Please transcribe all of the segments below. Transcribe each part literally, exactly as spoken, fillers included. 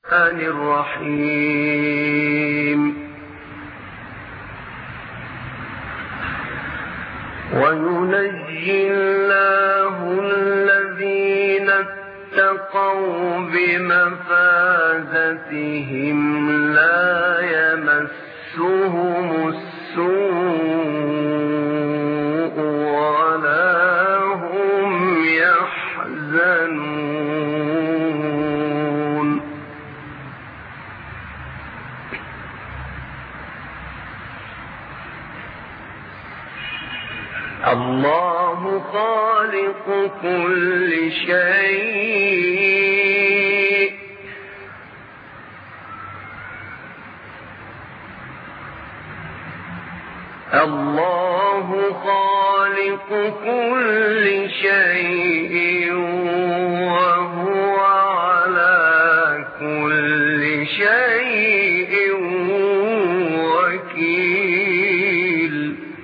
الرحيم وينجي الله الذين اتقوا بمفازتهم لا يمسهم السوء ولا هم يحزنون. الله خالق كل شيء الله خالق كل شيء وهو على كل شيء وكيل.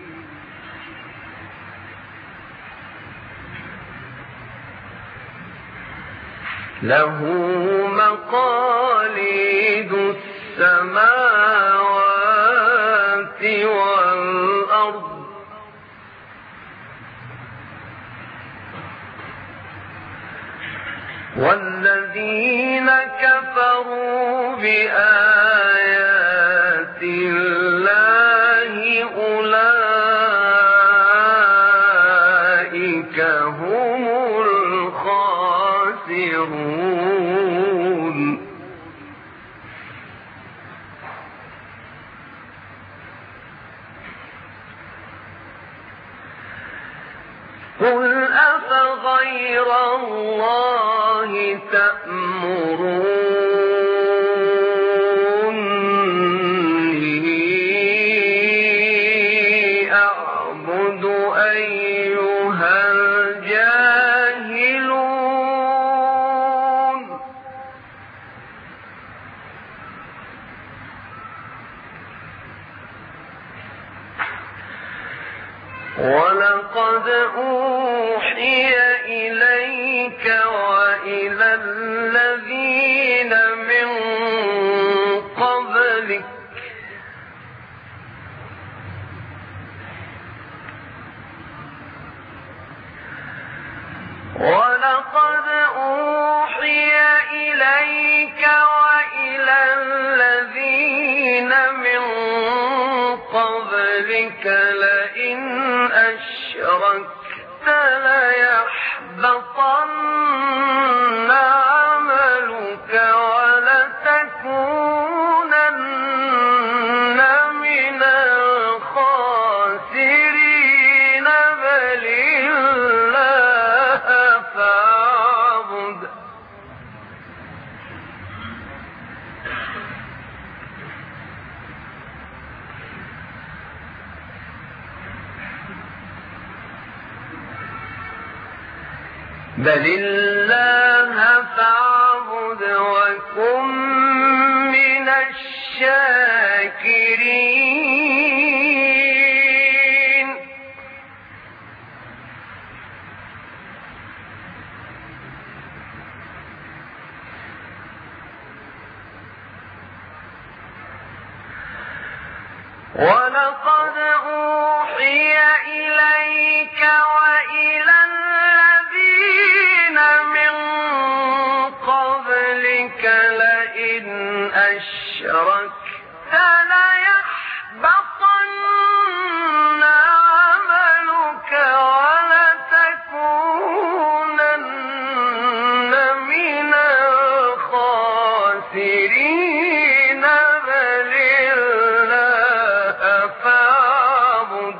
له مقاليد السماوات والأرض والذين كفروا بآيات الله أولئك هم الخاسرون. قل أفغير الله تأمروني أعبد أيها الجاهلون. ولقد أوحي إليك وإلى الذين من قبلك ولقد أوحي إليك وإلى الذين من قبلك لئن أشركت ليحبطن عملك ولتكونن من الخاسرين. بل الله فاعبد بل الله فاعبد وكن من الشاكرين. ولقد أوحي إليك وإلى الذين من قبلك لئن أشركت ليحبطن عملك ولتكونن من الخاسرين. بل الله فاعبد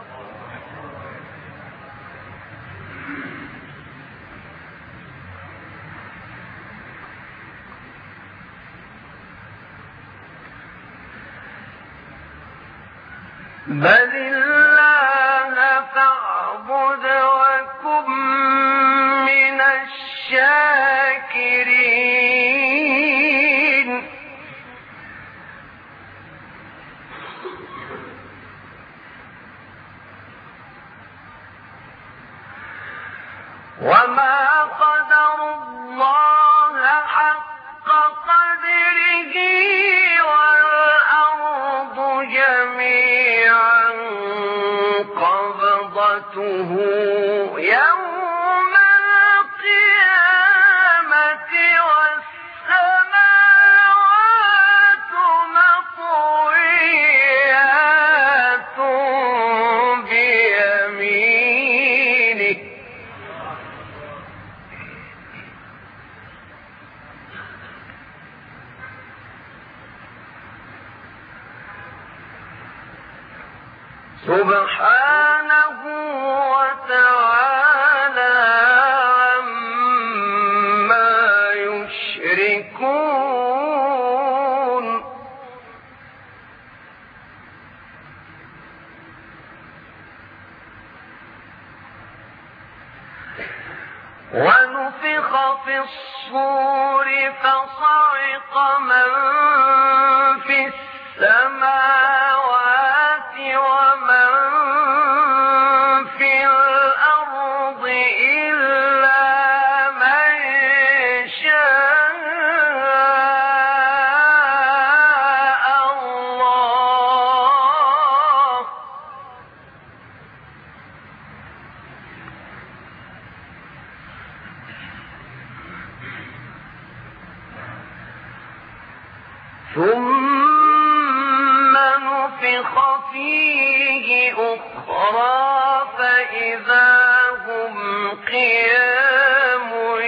بل الله فاعبد وكن من الشاكرين. وما قدروا الله حق قدره سبحانه وتعالى عما يشركون ونفخ في الصور فصعق من في السماوات ومن في الأرض إلا من شاء الله ثم نفخ فيه أخرى فإذا هم قيام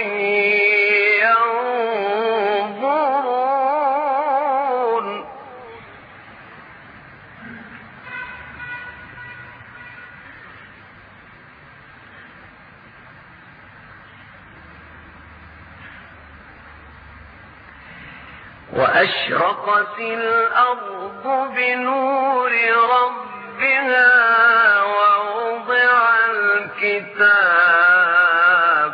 ينظرون وأشرقت الأرض بنور ربها ووضع الكتاب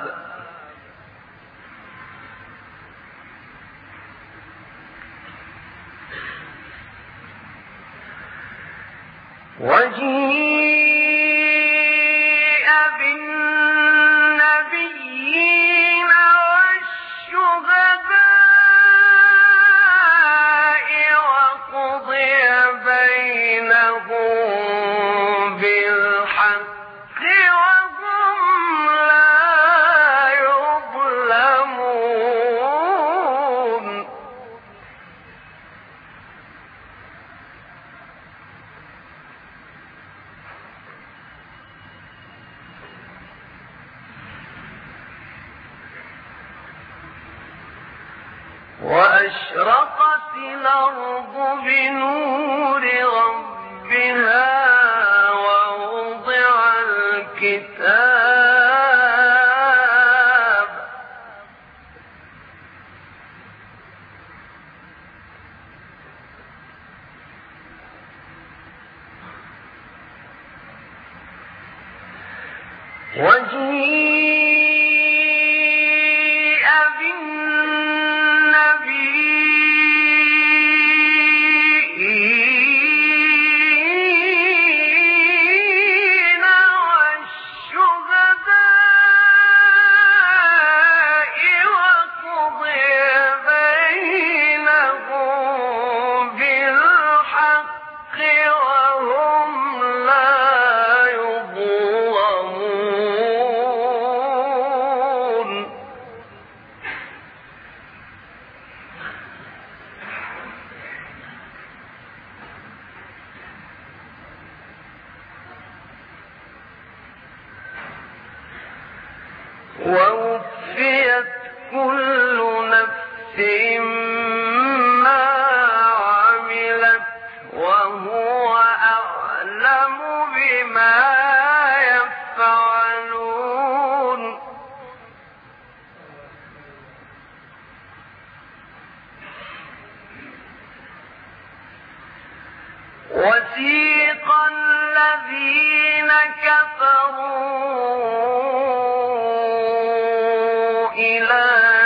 وجيء بالنبيين والشهداء وقضي بينهم بالحق وهم لا يظلمون وأشرقت الأرض بنور ربها ووضع الكتاب وجيء بالنبيين والشهداء وقضي بينهم بالحق وهم لا يظلمون ووفيت كل نفس ما عملت وهو أعلم بما يفعلون وسيق الذين كفروا إلى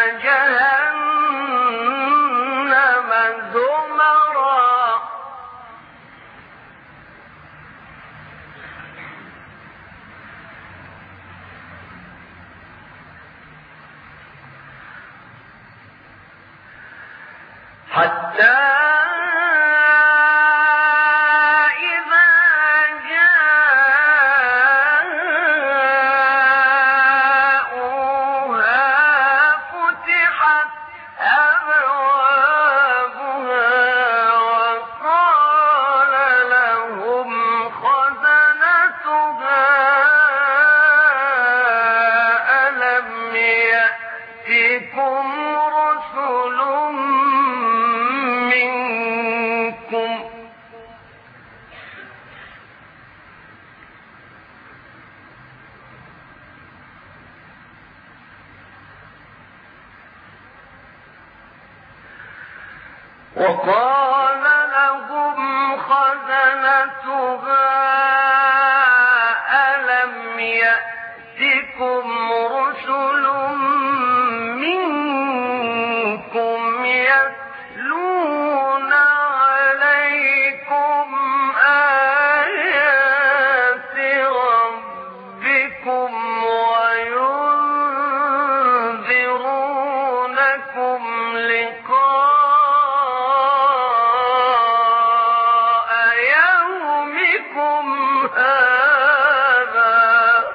جهنم زمرا حتى رسل منكم وقال لهم خزنتها ألم يأتكم رسل منكم يتلون عليكم آيات ربكم وينذرونكم لقاء يومكم هذا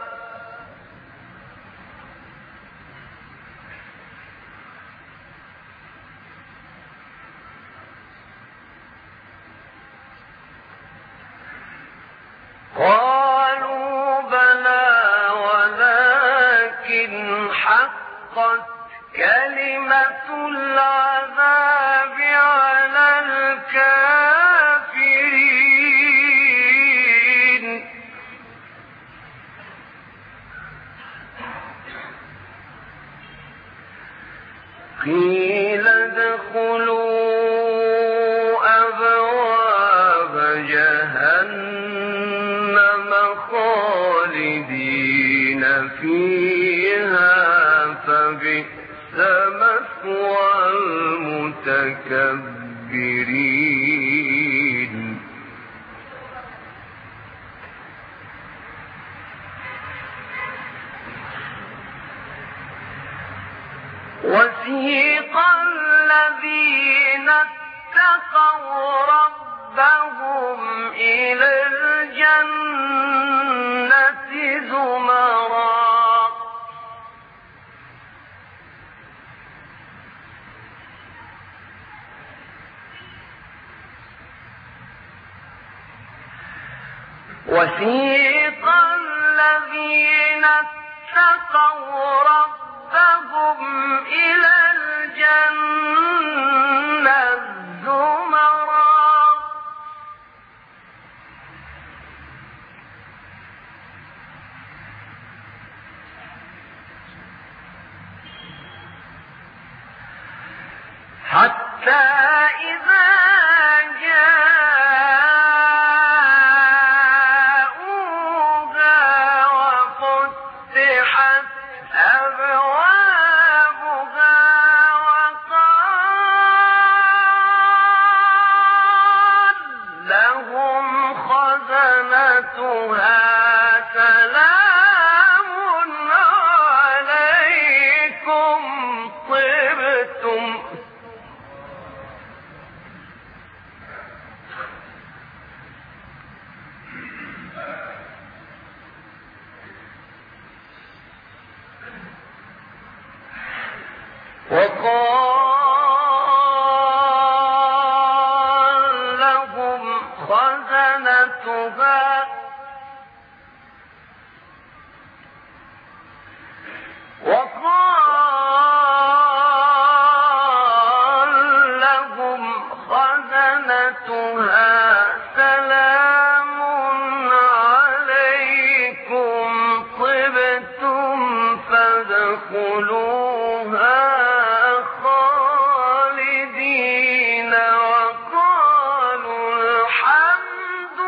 قالوا بلى ولكن حقت كلمة العذاب على الكافرين قيل ادخلوا أبواب جهنم خالدين فيها فبئس مثوى المتكبرين وسيق الذين اتقوا ربهم إلى الجنة زمرا وسيق الذين اتقوا ربهم إلى الجنة زمرا حتى إذا جاءوها وفتحت أبوابها وقال لهم خزنتها سلام عليكم طبتم وقال لهم خزنتها وقال لهم خزنتها سلام عليكم طبتم فادخلوها خالدين وقالوا الحمد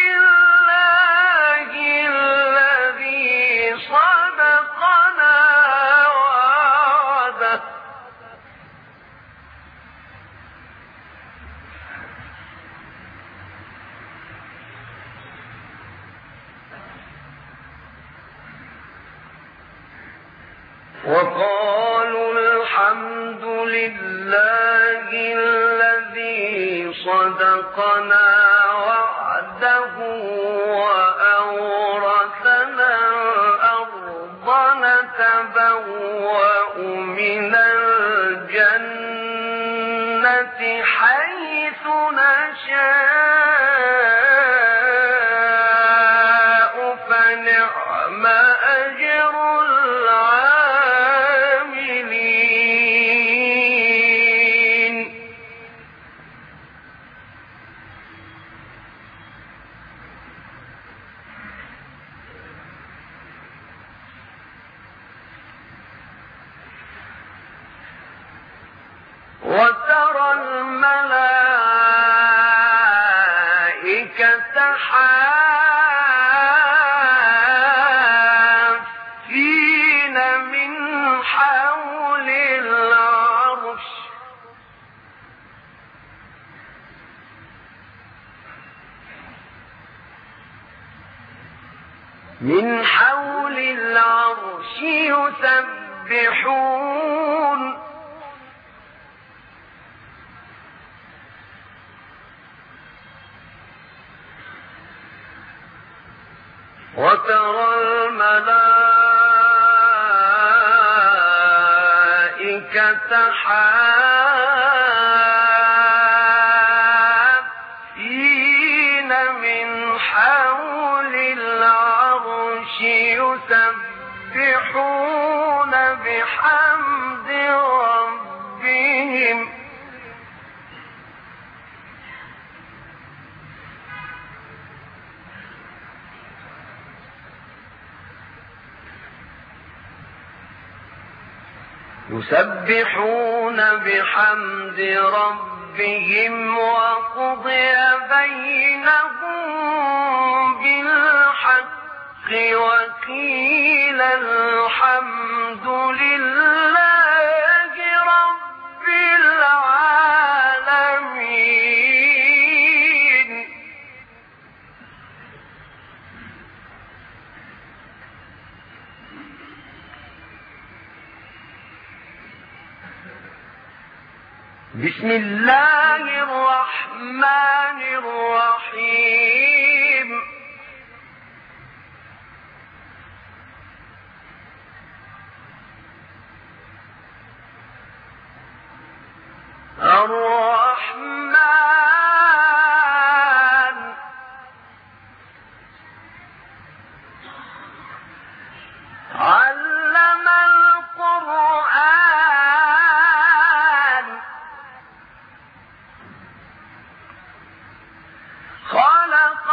لله الذي صدقنا وعده وقالوا الحمد لله الذي صدقنا وعده وأورثنا الأرض نتبوأ من الجنة حيث نشاء فنعم أجر العاملين وترى الملائكة الملائكة حافين من حول العرش من حول العرش يسبحون وترى الملائكة حافين من حول العرش يسبحون بحمد ربهم يسبحون بحمد ربهم وقضي بينهم بالحق وقيل الحمد لله رب العالمين. بسم الله الرحمن الرحيم. الرحمن علم القرآن خلق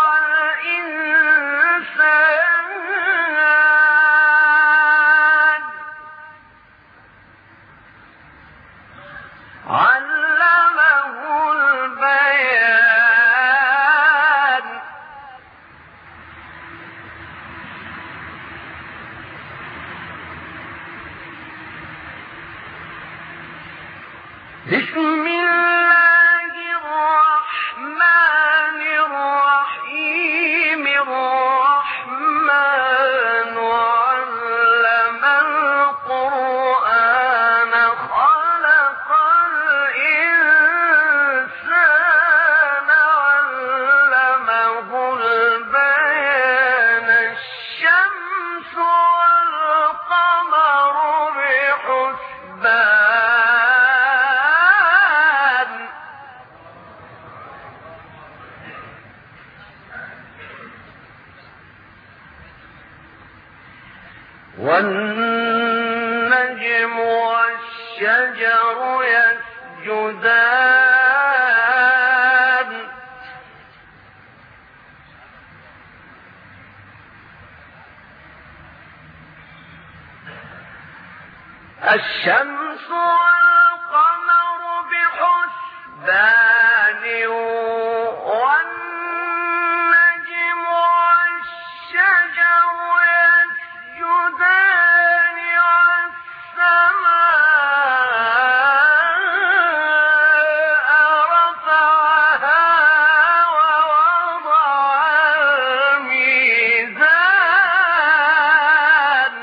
الإنسان علمه البيان بسم الله الرحمن الرحيم. الرحمن علم القرآن خلق الإنسان علمه البيان الشمس والقمر بحسبان والنجم والشجر يسجدان الشمس والقمر بحسبان والنجم والشجر يسجدان والسماء رفعها ووضع الميزان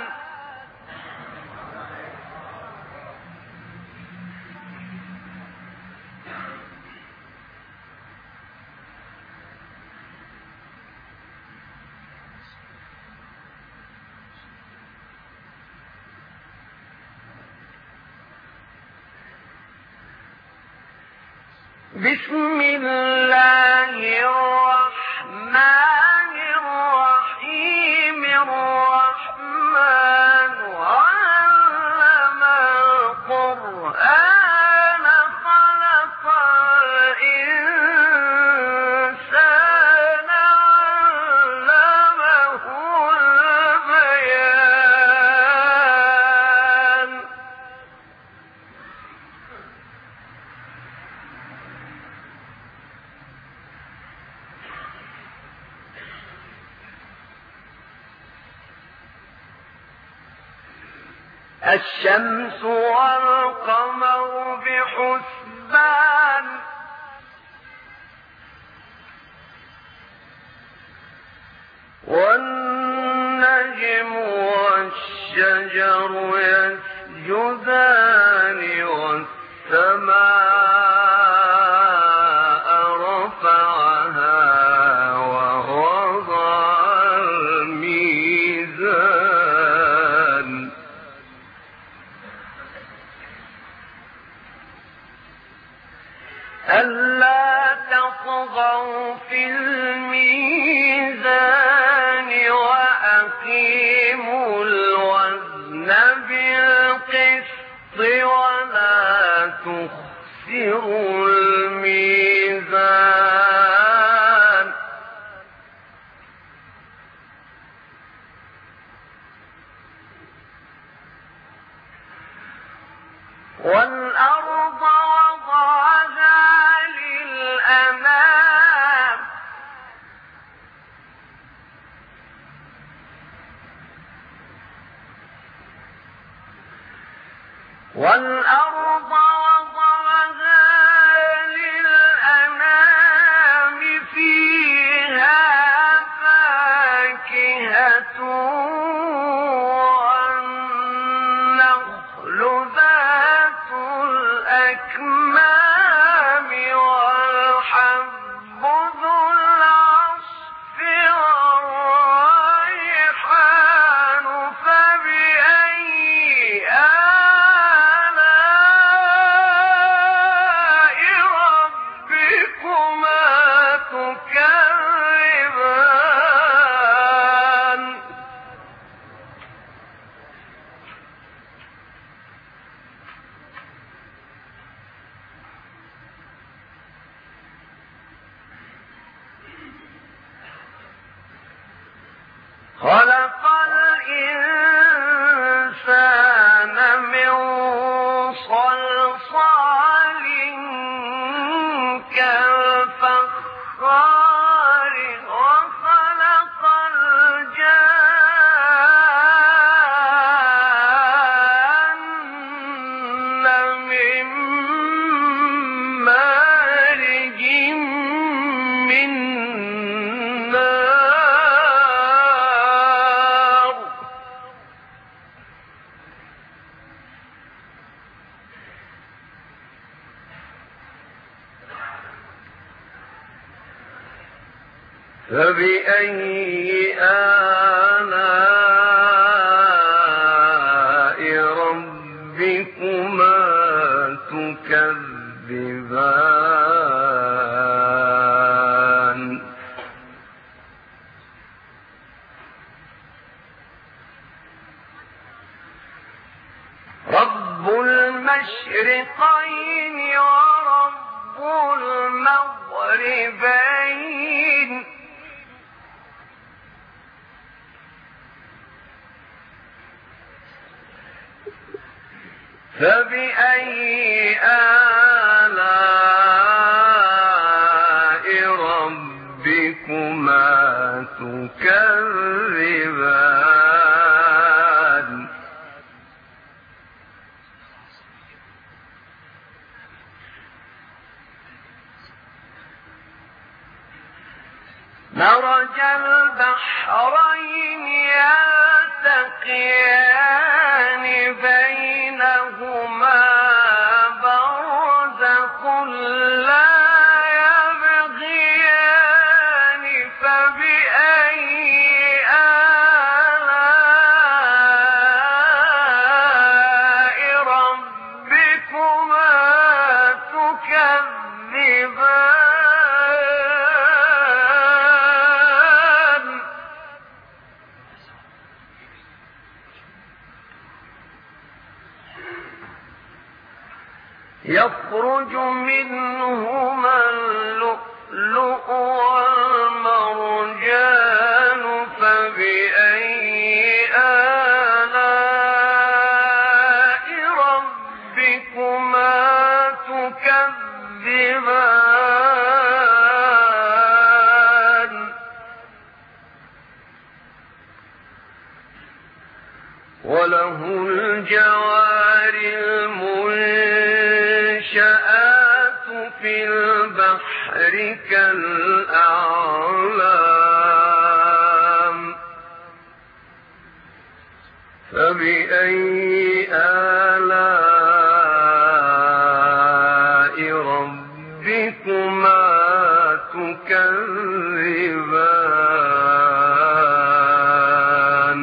بسم الله الرحمن الرحيم. الرحمن علم القرآن خلق الإنسان علمه البيان الشمس والقمر بحسبان والنجم والشجر يسجدان والسماء رفعها ووضع الميزان ألا تطغوا في الميزان وأقيموا الوزن بالقسط ولا تخسروا الميزان والأرض وضعها للأنام والأرض وضعها للأنام فيها فاكهة والنخل ذات الأكمام والحب ذو العصف والريحان فبأي آلاء ربكما تكذبان خلق الإنسان من صلصال كالفخار وخلق الجان من مارج من نار فبأي آلاء ربكما تكذبان رب المشرقين ورب المغربين فبأي آلاء ربكما تكذبان مرج البحرين يلتقيان بينهما برزخ لا يبغيان فبأي آلاء ربكما تكذبان يخرج منهما اللؤلؤ والمرجان فبأي آلاء ربكما تكذبان وله الجوار المنشآت في البحر كالأعلام فبأي آلاء ربكما تكذبان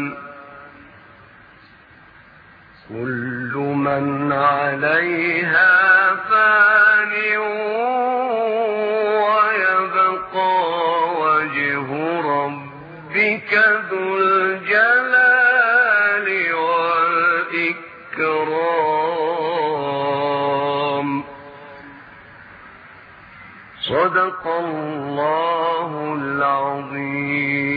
كل من عليها فان ويبقى وجه ربك ذو الجلال والإكرام صدق الله العظيم.